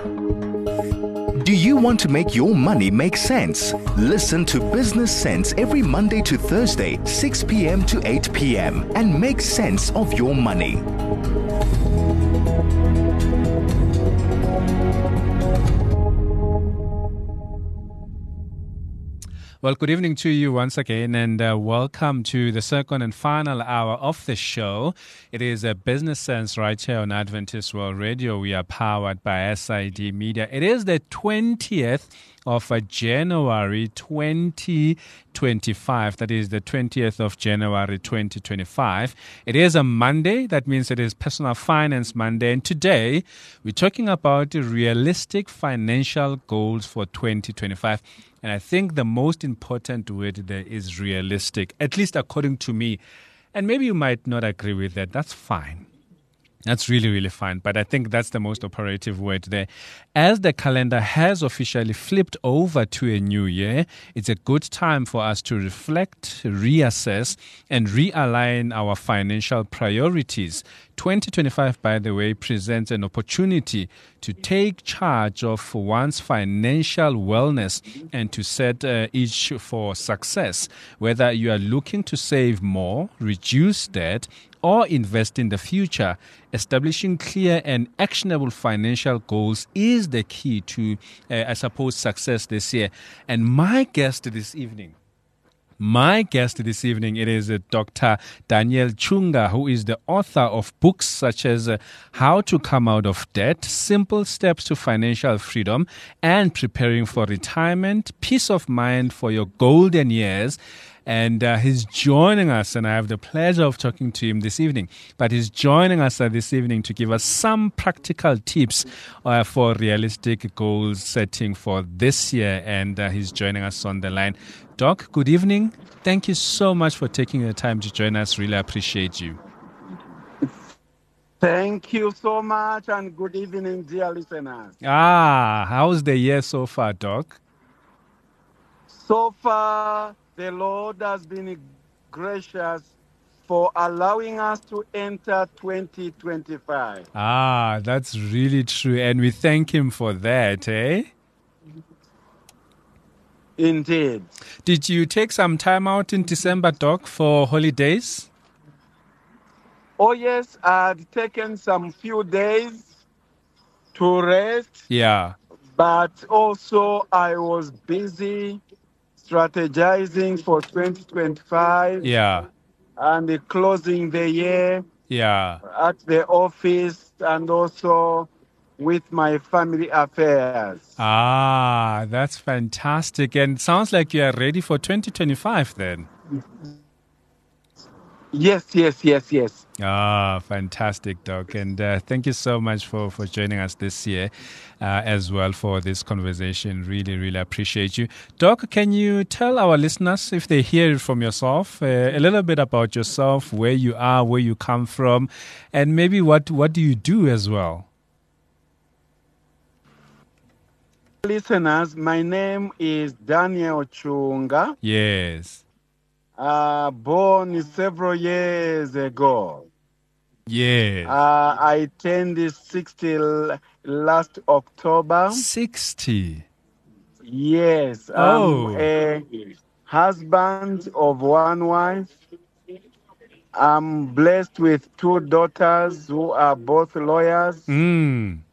Do you want to make your money make sense? Listen to Business Sense every Monday to Thursday, 6 p.m. to 8 p.m. and make sense of your money. Well, good evening to you once again, and welcome to the second and final hour of the show. It is a Business Sense right here on Adventist World Radio. We are powered by SID Media. It is the 20th of January 2025. That is the 20th of January 2025. It is a Monday. That means it is Personal Finance Monday. And today, we're talking about realistic financial goals for 2025. And I think the most important word there is realistic, at least according to me. And maybe you might not agree with that. That's fine. That's really, really fine. But I think that's the most operative word there. As the calendar has officially flipped over to a new year, it's a good time for us to reflect, reassess, and realign our financial priorities. 2025, by the way, presents an opportunity to take charge of one's financial wellness and to set each for success. Whether you are looking to save more, reduce debt, or invest in the future, establishing clear and actionable financial goals is the key to, success this year. And my guest this evening, it is Dr. Daniel Chunga, who is the author of books such as How to Come Out of Debt, Simple Steps to Financial Freedom, and Preparing for Retirement, Peace of Mind for Your Golden Years. And he's joining us, and I have the pleasure of talking to him this evening. But he's joining us this evening to give us some practical tips for realistic goal setting for this year. And he's joining us on the line. Doc, good evening. Thank you so much for taking the time to join us. Really appreciate you. Thank you so much, and good evening, dear listeners. How's the year so far, Doc? So far, the Lord has been gracious for allowing us to enter 2025. That's really true. And we thank Him for that, eh? Indeed. Did you take some time out in December, Doc, for holidays? Oh, yes. I'd taken some few days to rest. Yeah. But also I was busy strategizing for 2025. Yeah. And closing the year. Yeah. At the office and also with my family affairs. That's fantastic. And sounds like you are ready for 2025 then. Yes. Fantastic, Doc. And thank you so much for joining us this year as well for this conversation. Really, really appreciate you. Doc, can you tell our listeners, if they hear it from yourself, a little bit about yourself, where you are, where you come from, and maybe what do you do as well? Listeners, my name is Daniel Chunga. Yes. Born several years ago. Yes. I turned 60 last October. 60? Yes. Oh. I'm a husband of one wife. I'm blessed with two daughters who are both lawyers. And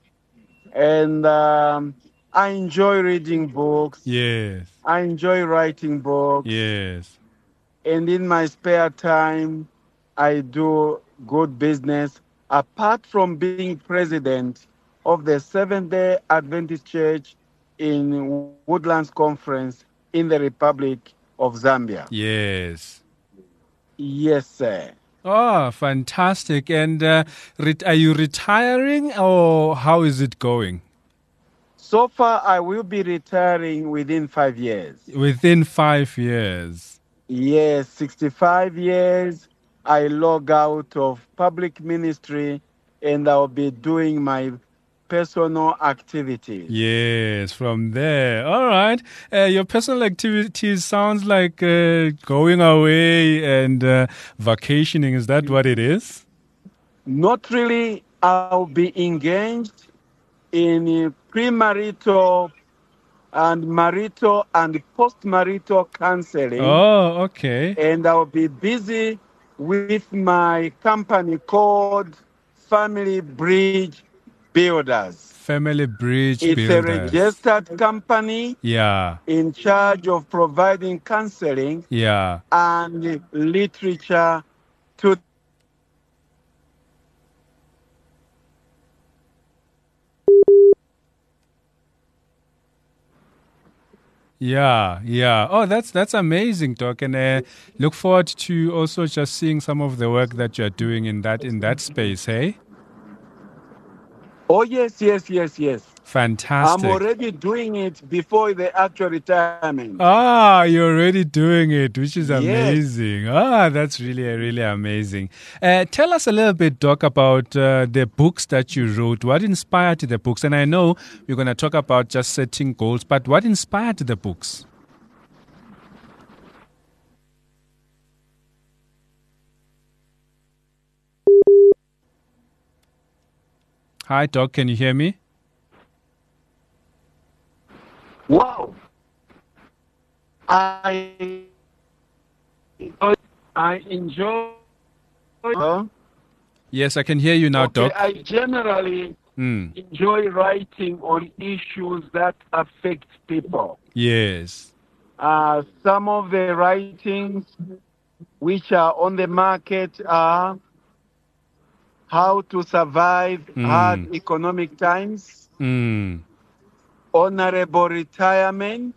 I enjoy reading books. Yes. I enjoy writing books. Yes. And in my spare time, I do good business. Apart from being president of the Seventh-day Adventist Church in Woodlands Conference in the Republic of Zambia. Yes. Yes, sir. Fantastic. And are you retiring, or how is it going? So far, I will be retiring within 5 years. Within 5 years? Yes, 65 years. I log out of public ministry and I'll be doing my personal activities. Yes, from there. All right. Your personal activities sounds like going away and vacationing. Is that what it is? Not really. I'll be engaged in premarital and marital and post-marital counseling. Oh, okay. And I'll be busy with my company called Family Bridge Builders. Family Bridge It's a Builders. registered company Yeah, in charge of providing counseling yeah. and literature to Yeah, yeah. Oh, that's amazing, Doc. And look forward to also just seeing some of the work that you're doing in that space. Hey, Oh, yes, yes, yes, yes. I'm fantastic. already doing it before the actual retirement. Ah, you're already doing it, which is Yes. amazing. Ah, that's really amazing. Tell us a little bit, Doc, about the books that you wrote. What inspired the books? And I know we're going to talk about just setting goals, but what inspired the books? Hi, Doc. Can you hear me? Wow. I enjoy. Yes, I can hear you now, Okay, Doc. I generally enjoy writing on issues that affect people. Yes. Some of the writings which are on the market are how to survive hard economic times, Mm. honorable retirement,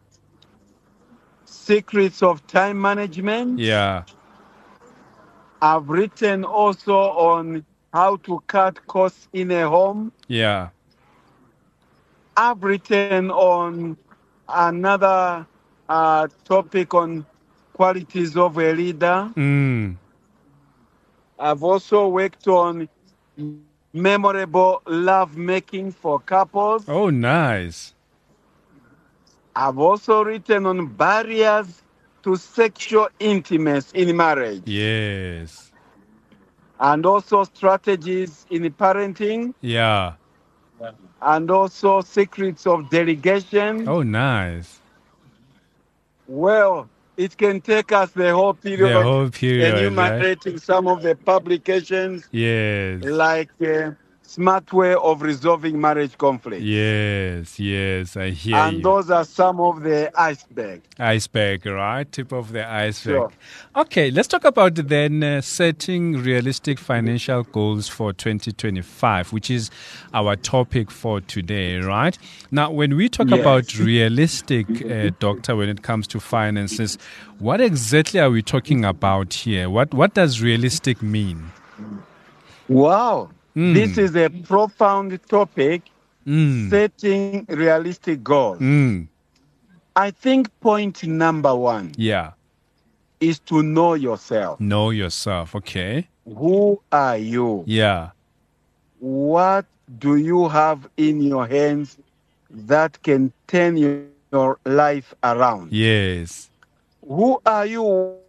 secrets of time management. Yeah. I've written also on how to cut costs in a home. Yeah. I've written on another topic on qualities of a leader. Mm. I've also worked on memorable love making for couples. Oh, nice. I've also written on barriers to sexual intimacy in marriage Yes. and also strategies in parenting Yeah. and also secrets of delegation. Oh, nice. Well, it can take us the whole period The whole period, right? enumerating some of the publications Yes. like Smart Way of Resolving Marriage Conflict. Yes, yes, I hear And you. those are some of the iceberg. Iceberg, right? Tip of the iceberg. Sure. Okay, let's talk about then setting realistic financial goals for 2025, which is our topic for today, right? Now, when we talk Yes. about realistic, Doctor, when it comes to finances, what exactly are we talking about here? What does realistic mean? Wow. This is a profound topic, setting realistic goals. I think point number one Yeah, is to know yourself. know yourself. Okay. Who are you? Yeah. What do you have in your hands that can turn your life around? Yes. Who are you?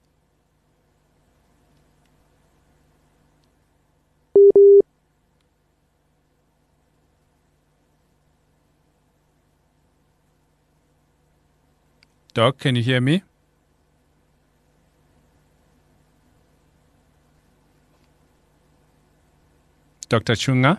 Doc, can you hear me? Dr. Chunga?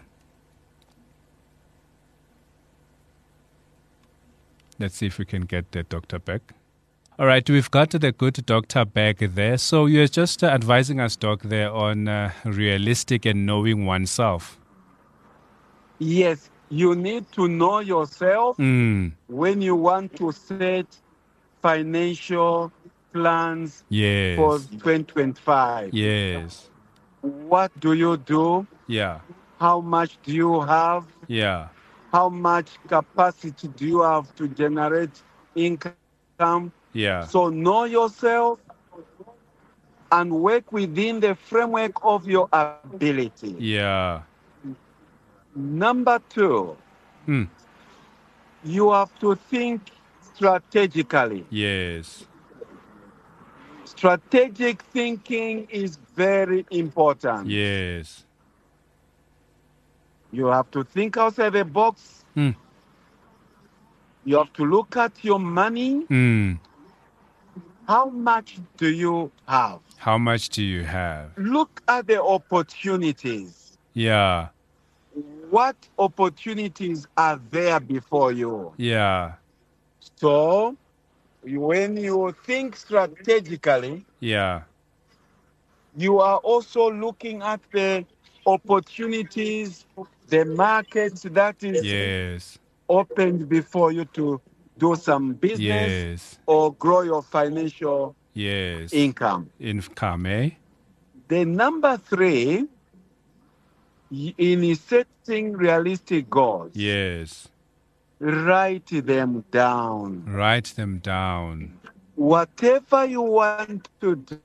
Let's see if we can get the doctor back. All right, we've got the good doctor back there. So you're just advising us, Doc, there on realistic and knowing oneself. Yes, you need to know yourself when you want to set financial plans Yes. for 2025. Yes. What do you do? Yeah. How much do you have? Yeah. How much capacity do you have to generate income? Yeah. So know yourself and work within the framework of your ability. Yeah. Number two, Hmm. you have to think strategically. Yes. Strategic thinking is very important. Yes. You have to think outside the box. Mm. You have to look at your money. Mm. How much do you have? How much do you have? Look at the opportunities. Yeah. What opportunities are there before you? Yeah. So, when you think strategically, Yeah. you are also looking at the opportunities, the markets that is Yes. opened before you to do some business Yes. or grow your financial Yes. income. Income, eh? The number 3, in setting realistic goals, Yes. write them down. Write them down. Whatever you want to do,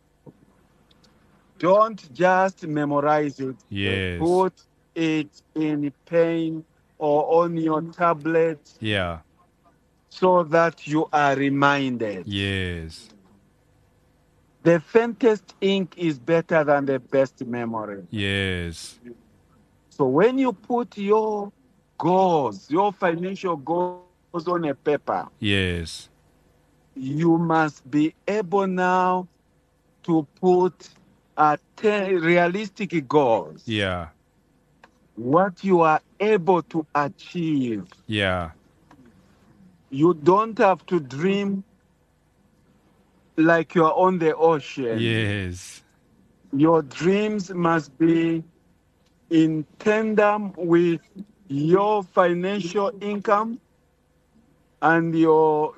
don't just memorize it. Yes. Put it in pen or on your tablet Yeah. so that you are reminded. Yes. The faintest ink is better than the best memory. Yes. So when you put your goals, your financial goals on a paper, Yes. you must be able now to put 10 realistic goals. Yeah. What you are able to achieve. Yeah. You don't have to dream like you're on the ocean. Yes. Your dreams must be in tandem with your financial income and your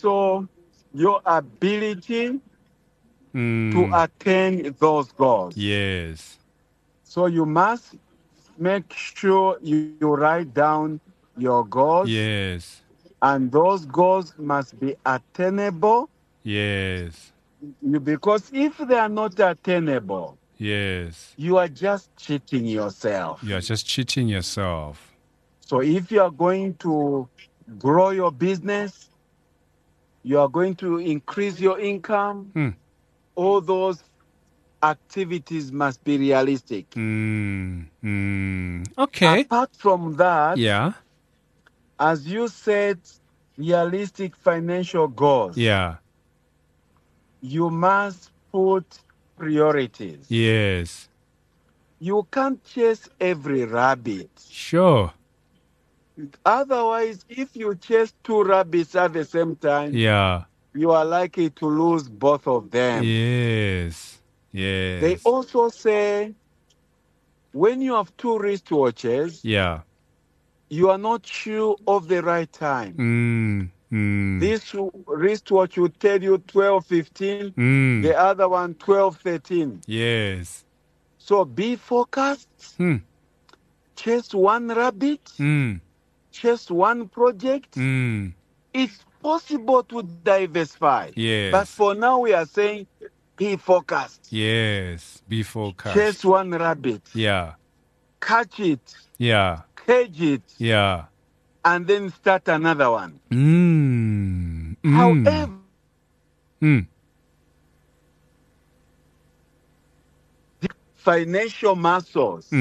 ability to attain those goals. Yes. So you must make sure you write down your goals. Yes. And those goals must be attainable. Yes. Because if they are not attainable, Yes. you are just cheating yourself. You are just cheating yourself. So if you are going to grow your business, you are going to increase your income, all those activities must be realistic. Okay. Apart from that, Yeah. as you said, realistic financial goals. Yeah. You must put priorities. Yes. You can't chase every rabbit. Sure. Otherwise, if you chase 2 rabbits at the same time, Yeah. you are likely to lose both of them. Yes. Yes. They also say when you have 2 wristwatches, Yeah. you are not sure of the right time. This wristwatch will tell you 12:15, the other one 12:13. Yes. So be focused. Chase one rabbit. Chase one project. It's possible to diversify. Yes. But for now, we are saying be focused. Yes. Be focused. Chase one rabbit. Yeah. Catch it. Yeah. Cage it. Yeah. And then start another one. However, the financial muscles.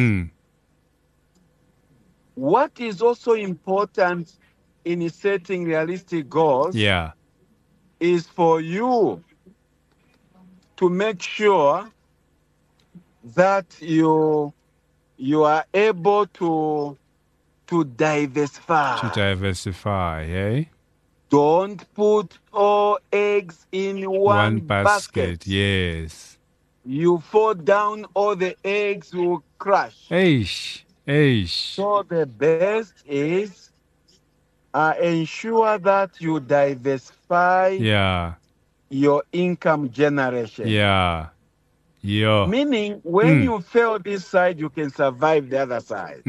What is also important in setting realistic goals is for you to make sure that you are able to diversify. To diversify, eh? Don't put all eggs in one basket. Yes. You fall down, all the eggs will crash. Eish. So the best is ensure that you diversify your income generation. Yeah. Meaning, when you fail this side, you can survive the other side.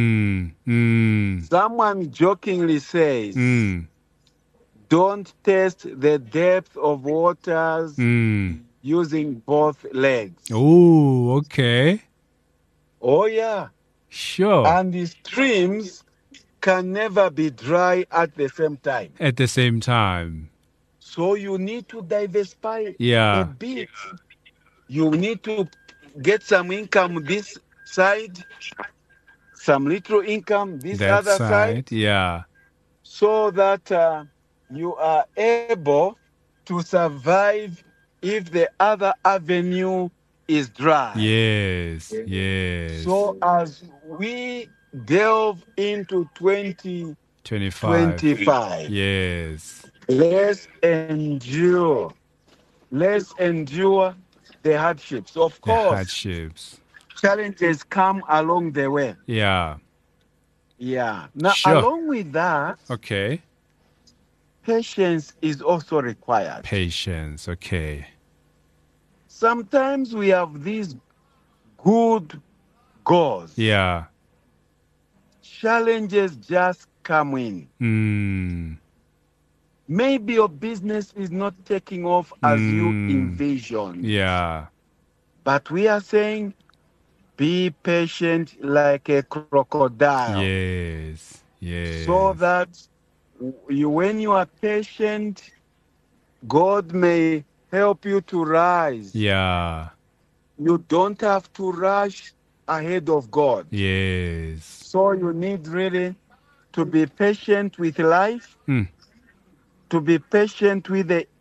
Someone jokingly says, don't test the depth of waters using both legs. Oh, okay. Oh, yeah. Sure. And the streams can never be dry at the same time. At the same time. So you need to diversify Yeah. a bit. You need to get some income this side, some little income this That other side, yeah. so that you are able to survive if the other avenue is dry. Yes, yes. So as we delve into 25. 2025, Yes. let's endure. Let's endure the hardships. Of The course, hardships. challenges come along the way. Yeah. Yeah. Now, Sure. along with that, Okay. patience is also required. Patience. Okay. Sometimes we have these good goals. Yeah. Challenges just come in. Maybe your business is not taking off as you envisioned. Yeah. But we are saying, be patient like a crocodile. Yes. Yes. So that when you are patient, God may help you to rise. Yeah. You don't have to rush ahead of God. Yes. So you need really to be patient with life, to be patient with the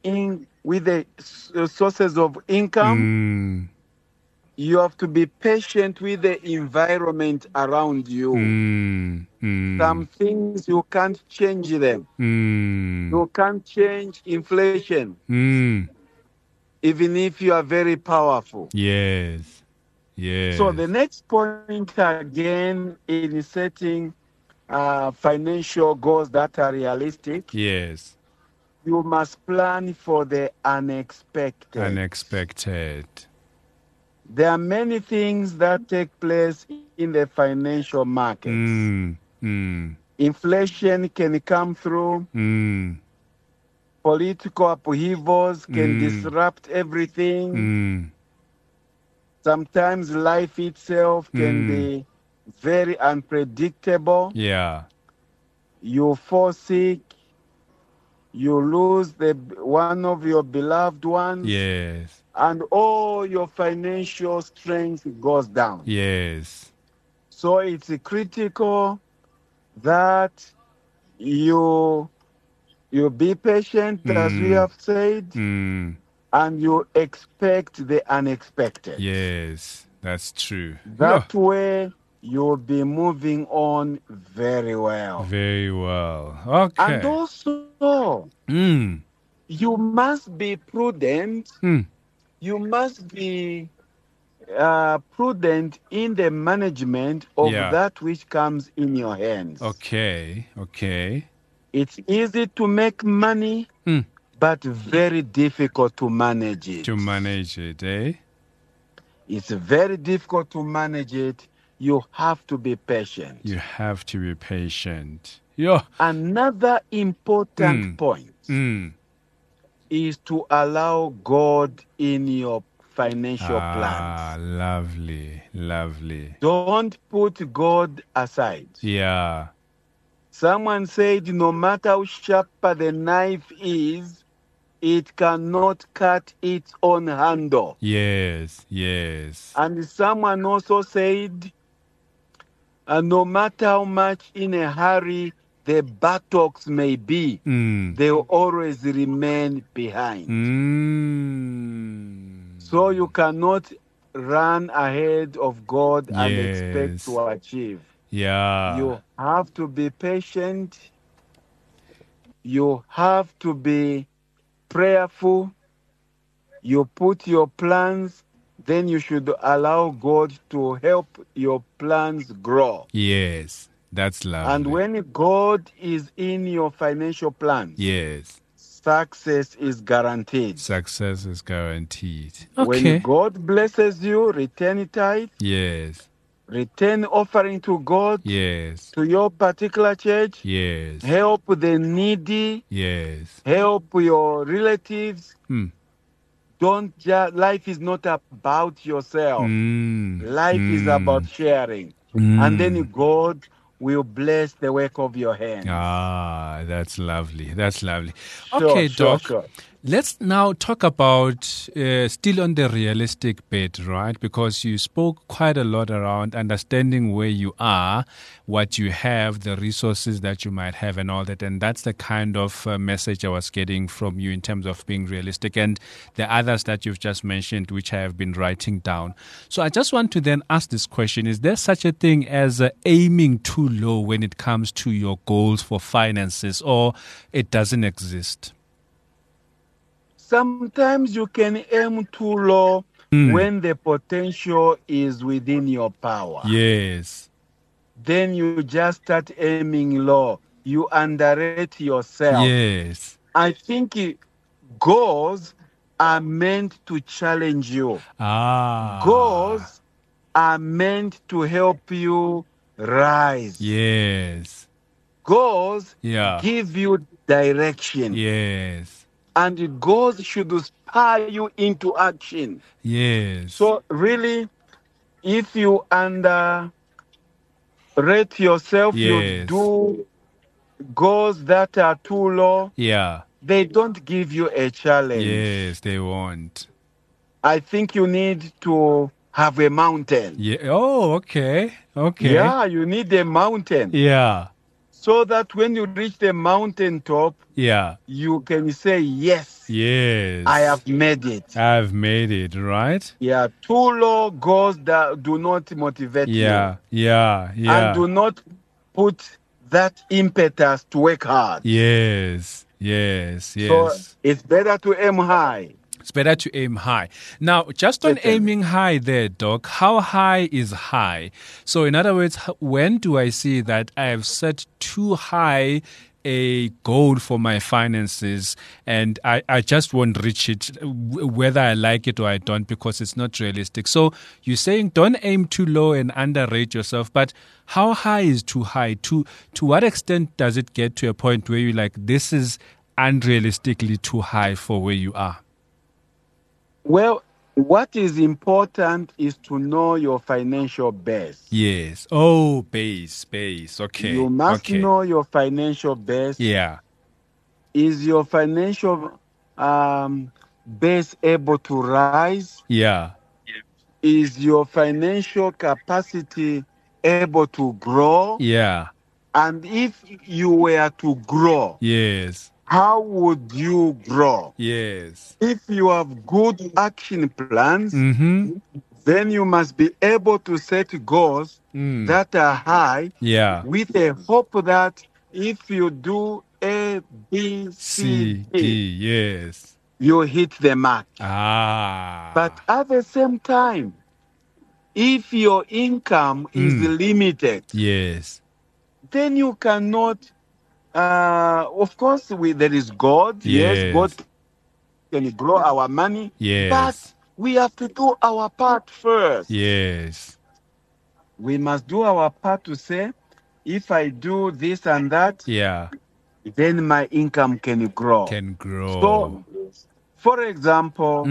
sources of income. You have to be patient with the environment around you. Some things you can't change them. You can't change inflation, even if you are very powerful. Yes. Yes. So the next point again in setting financial goals that are realistic. Yes. You must plan for the unexpected. Unexpected. There are many things that take place in the financial markets. Inflation can come through. Political upheavals can disrupt everything. Sometimes life itself can be very unpredictable. Yeah. You fall sick. You lose one of your beloved ones. Yes. And all your financial strength goes down. Yes. So it's critical that you be patient, as we have said, and you expect the unexpected. Yes, that's true. That way, you'll be moving on very well. Very well. Okay. And also, you must be prudent. You must be prudent in the management of that which comes in your hands. Okay. It's easy to make money, but very difficult to manage it. To manage it, eh? It's very difficult to manage it. You have to be patient. You have to be patient. Another important point is to allow God in your financial plans. Lovely. Don't put God aside. Yeah. Someone said no matter how sharp the knife is, it cannot cut its own handle. Yes. And someone also said, no matter how much in a hurry the buttocks may be, they will always remain behind. So you cannot run ahead of God and expect to achieve. Yeah. You have to be patient. You have to be prayerful. You put your plans, then you should allow God to help your plans grow. Yes, that's lovely. And when God is in your financial plans, success is guaranteed. Success is guaranteed. When God blesses you, return tithe. Yes. Return offering to God. Yes. To your particular church. Yes. Help the needy. Yes. Help your relatives. Life is not about yourself. Life is about sharing. And then God will bless the work of your hands. That's lovely. Okay, Doc. Let's now talk about still on the realistic bit, right? Because you spoke quite a lot around understanding where you are, what you have, the resources that you might have, and all that. And that's the kind of message I was getting from you in terms of being realistic, and the others that you've just mentioned, which I have been writing down. So I just want to then ask this question: is there such a thing as aiming too low when it comes to your goals for finances, or it doesn't exist? Sometimes you can aim too low when the potential is within your power. Yes. Then you just start aiming low. You underrate yourself. Yes. I think goals are meant to challenge you. Goals are meant to help you rise. Yes. Goals Yeah. give you direction. Yes. And goals should spur you into action. Yes. So really, if you underrate yourself, you Yes. do goals that are too low, Yeah. they don't give you a challenge. Yes, they won't. I think you need to have a mountain. Yeah. Oh, okay. Okay. Yeah, you need a mountain. Yeah. So that when you reach the mountain top, Yeah. you can say, yes, Yes. I have made it. I've made it, right? Yeah, too low goals that do not motivate Yeah. Yeah. you. Yeah. And do not put that impetus to work hard. Yes. Yes. Yes. So it's better to aim high. It's better to aim high. Now, just on Certainly. aiming high there, Doc, how high is high? So in other words, when do I see that I have set too high a goal for my finances and I just won't reach it, whether I like it or I don't, because it's not realistic? So you're saying don't aim too low and underrate yourself, but how high is too high? To what extent does it get to a point where you're like, this is unrealistically too high for where you are? Well, what is important is to know your financial base. Yes. Oh, base. Okay. You must know your financial base. Yeah. Is your financial base able to rise? Yeah. Is your financial capacity able to grow? Yeah. And if you were to grow, Yes. how would you grow? Yes. If you have good action plans, Mm-hmm. then you must be able to set goals that are high, Yeah. with a hope that if you do A, B, C, D, Yes. you hit the mark. But But at the same time, if your income is limited, yes. then you cannot. Of course, there is God. Yes, God can grow our money. Yes. But we have to do our part first. Yes. We must do our part to say, if I do this and that, Yeah. then my income can grow. So, for example,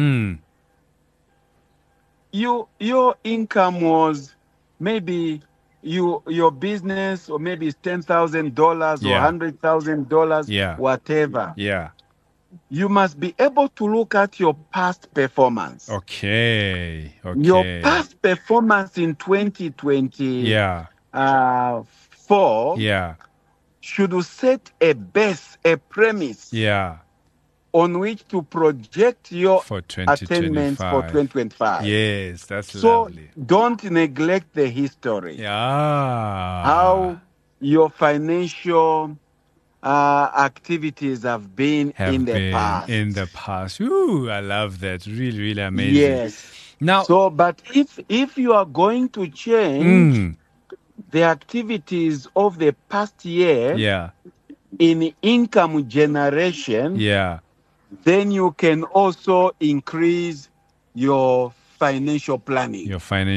your income was maybe your business, or maybe it's $10,000 or $100,000, whatever. Yeah. You must be able to look at your past performance. Okay. Your past performance in 2024 should set a base, a premise on which to project your attainments for 2025. Yes, that's lovely. So don't neglect the history. How your financial activities have been in the past. Ooh, I love that. Really, really amazing. Yes. Now, so, but if you are going to change the activities of the past year in income generation, then you can also increase your financial planning.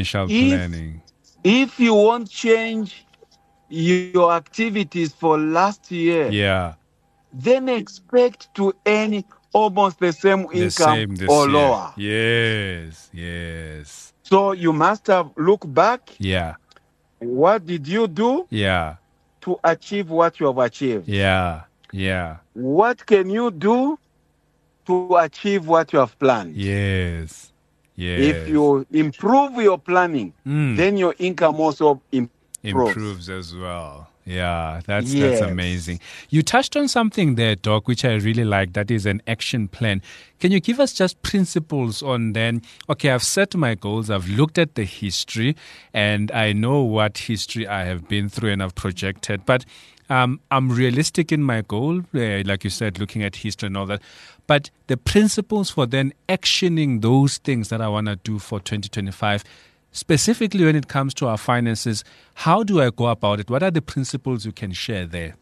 If you won't change your activities for last year, then expect to earn almost the same income or lower. Yes. So you must have look back. What did you do to achieve what you have achieved? What can you do to achieve what you have planned. Yes. Yes. If you improve your planning, then your income also improves as well. Yeah, that's Yes. amazing. You touched on something there, Doc, which I really like. That is an action plan. Can you give us just principles on then? Okay, I've set my goals. I've looked at the history, and I know what history I have been through and I've projected. But I'm realistic in my goal, like you said, looking at history and all that. But the principles for then actioning those things that I want to do for 2025. Specifically when it comes to our finances, how do I go about it? What are the principles you can share there?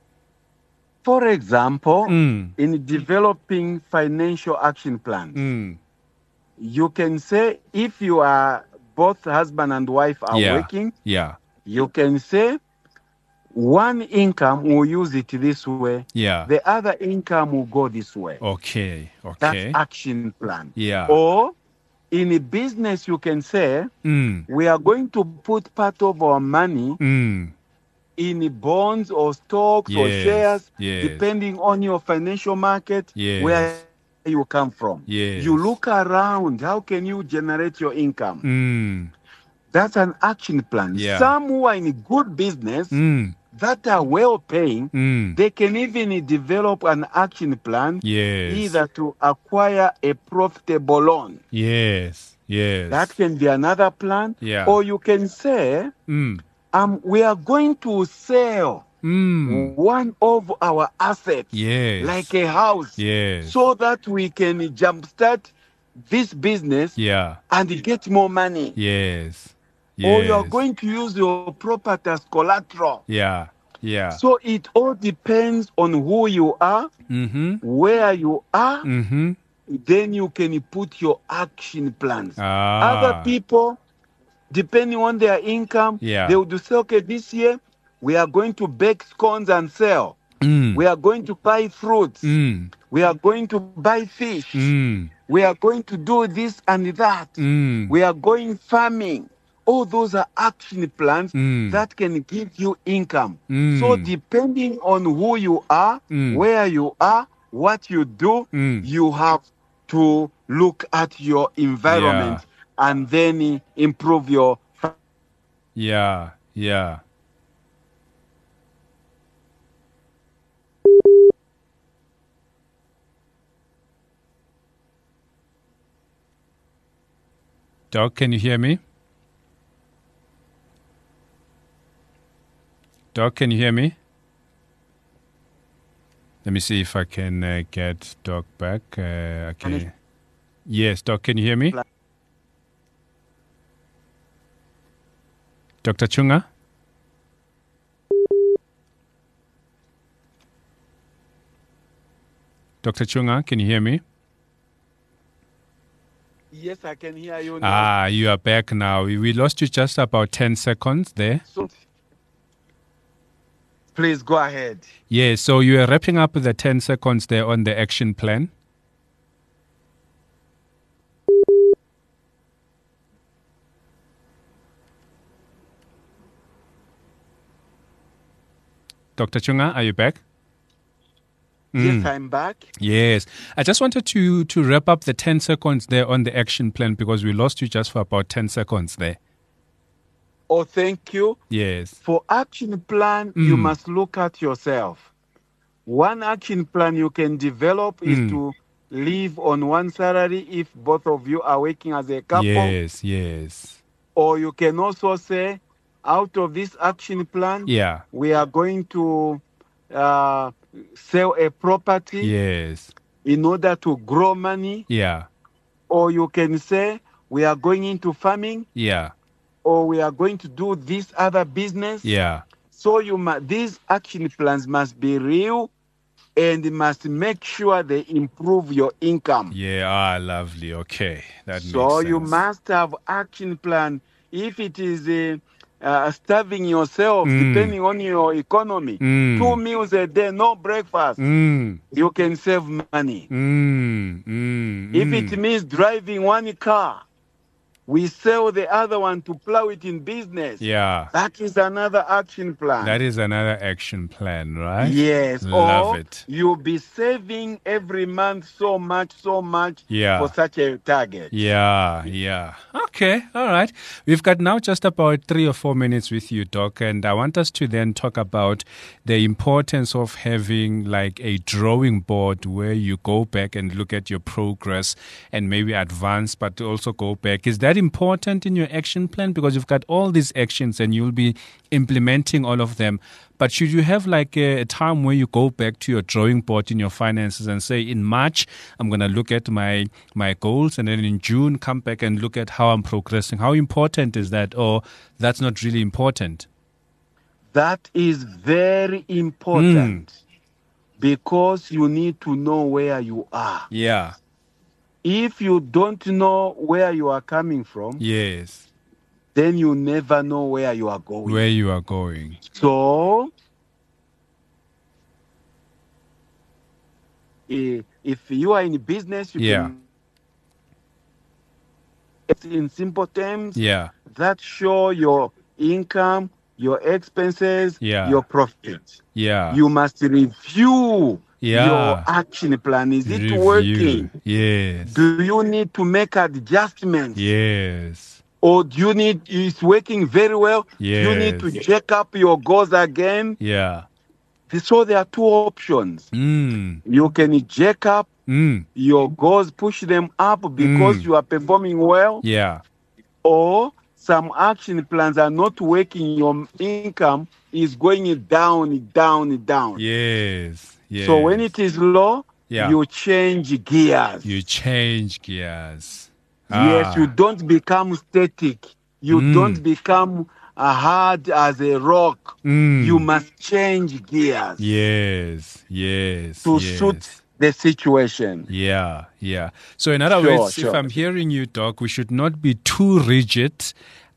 For example, in developing financial action plans, you can say if you are both husband and wife are working, you can say one income will use it this way, the other income will go this way. Okay. That's action plan. Yeah. Or in a business, you can say, we are going to put part of our money in bonds or stocks or shares, depending on your financial market, where you come from. You look around, how can you generate your income? That's an action plan. Some who are in good business that are well paying, they can even develop an action plan either to acquire a profitable loan. That can be another plan. Or you can say, we are going to sell one of our assets, like a house, so that we can jumpstart this business and get more money. Or you are going to use your property as collateral. So it all depends on who you are, where you are. Then you can put your action plans. Other people, depending on their income, they would say, okay, this year we are going to bake scones and sell. We are going to buy fruits. We are going to buy fish. We are going to do this and that. We are going farming. All those are action plans that can give you income. So depending on who you are, where you are, what you do, you have to look at your environment and then improve your... Doc, can you hear me? Doc, can you hear me? Let me see if I can get Doc back. Okay. Yes, Doc, can you hear me? Dr. Chunga? Dr. Chunga, can you hear me? Yes, I can hear you now. You are back now. We lost you just about 10 seconds there. Please go ahead. Yeah, so you are wrapping up the 10 seconds there on the action plan. Dr. Chunga, are you back? Yes, I'm back. Yes. I just wanted to wrap up the 10 seconds there on the action plan because we lost you just for about 10 seconds there. Oh, thank you. Yes. For action plan, you must look at yourself. One action plan you can develop is to live on one salary if both of you are working as a couple. Yes. Or you can also say, out of this action plan, we are going to sell a property in order to grow money. Or you can say, we are going into farming. Or we are going to do this other business. So these action plans must be real and must make sure they improve your income. Lovely. Okay. That makes sense. So you must have action plan. If it is starving yourself, depending on your economy, 2 meals a day, no breakfast, you can save money. If it means driving one car, We sell the other one to plow it in business. Yeah. That is another action plan. That is another action plan, right? Yes. Love Or it. you'll be saving every month so much Yeah. for such a target. Yeah, yeah. Okay, all right. We've got now just about 3 or 4 minutes with you, Doc, and I want us to then talk about the importance of having like a drawing board where you go back and look at your progress and maybe advance, but also go back. Is that important in your action plan? Because you've got all these actions and you'll be implementing all of them. But should you have like a time where you go back to your drawing board in your finances and say, in March, I'm going to look at my goals, and then in June, come back and look at how I'm progressing? How important is that? Or that's not really important? That is very important because you need to know where you are. Yeah. If you don't know where you are coming from, Yes. then you never know where you are going. Where you are going. So, if you are in business, you can, in simple terms, that show your income, your expenses, your profit. Yeah. You must review your action plan. Is it working? Yes. Do you need to make adjustments? Yes. Or do you need, it's working very well? Yes. Do you need to check up your goals again? Yeah. So there are two options. You can jack up your goals, push them up because you are performing well. Yeah. Or some action plans are not working. Your income is going down, down, down. Yes. Yes. So when it is low, you change gears. You change gears. Yes, you don't become static. You don't become hard as a rock. You must change gears. Yes, yes. To suit the situation. Yeah, yeah. So in other words, if I'm hearing you, Doc, we should not be too rigid,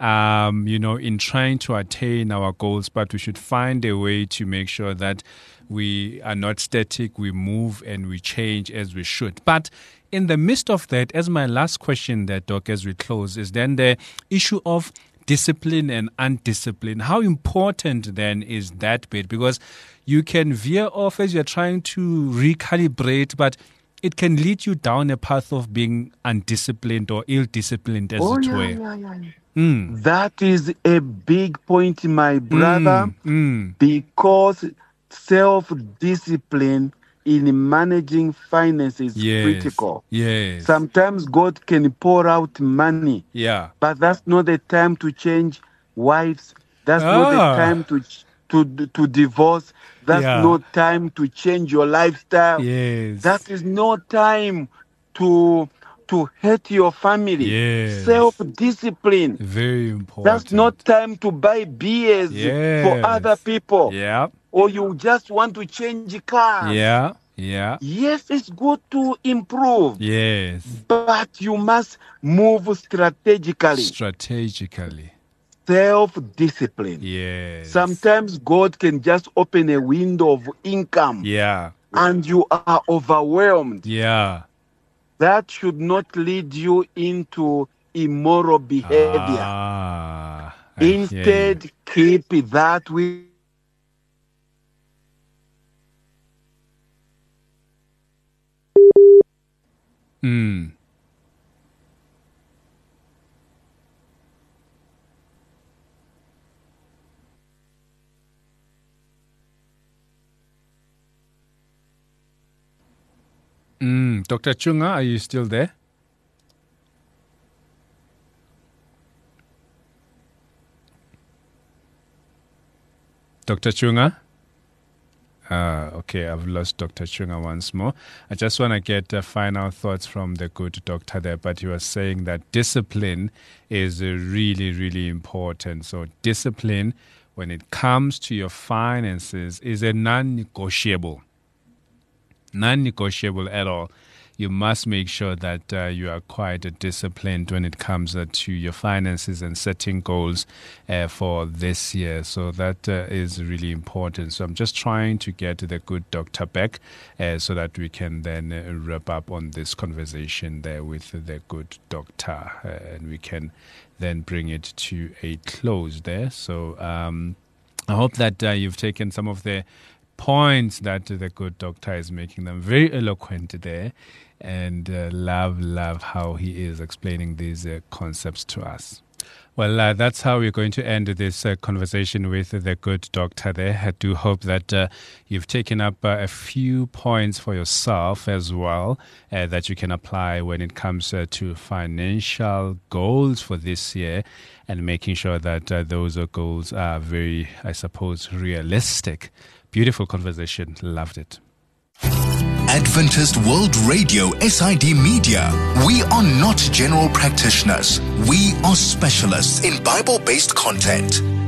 in trying to attain our goals, but we should find a way to make sure that we are not static, we move and we change as we should. But in the midst of that, as my last question there, Doc, as we close, is then the issue of discipline and undiscipline. How important then is that bit? Because you can veer off as you're trying to recalibrate, but it can lead you down a path of being undisciplined or ill-disciplined, as it were. That is a big point, my brother, because self-discipline in managing finances is critical. Yes. Sometimes God can pour out money. Yeah. But that's not the time to change wives. That's not the time to divorce. That's not time to change your lifestyle. Yes. That is no time to hate your family. Yes. Self-discipline. Very important. That's not time to buy beers for other people. Yeah. Or you just want to change cars. Yeah. Yeah. Yes, it's good to improve. Yes. But you must move strategically. Self-discipline. Yes. Sometimes God can just open a window of income. Yeah. And you are overwhelmed. Yeah. That should not lead you into immoral behavior. Instead, keep that with Dr. Chunga, are you still there? Dr. Chunga? Okay, I've lost Dr. Chunga once more. I just want to get final thoughts from the good doctor there, but he was saying that discipline is really, really important. So discipline, when it comes to your finances, is a non-negotiable. Non-negotiable at all. you must make sure that you are quite disciplined when it comes to your finances and setting goals for this year. So that is really important. So I'm just trying to get the good doctor back so that we can then wrap up on this conversation there with the good doctor, and we can then bring it to a close there. So I hope that you've taken some of the points that the good doctor is making them very eloquent there, and love how he is explaining these concepts to us. Well, that's how we're going to end this conversation with the good doctor there. I do hope that you've taken up a few points for yourself as well that you can apply when it comes to financial goals for this year, and making sure that those goals are very, I suppose, realistic. Beautiful conversation. Loved it. Adventist World Radio, SID Media. We are not general practitioners. We are specialists in Bible-based content.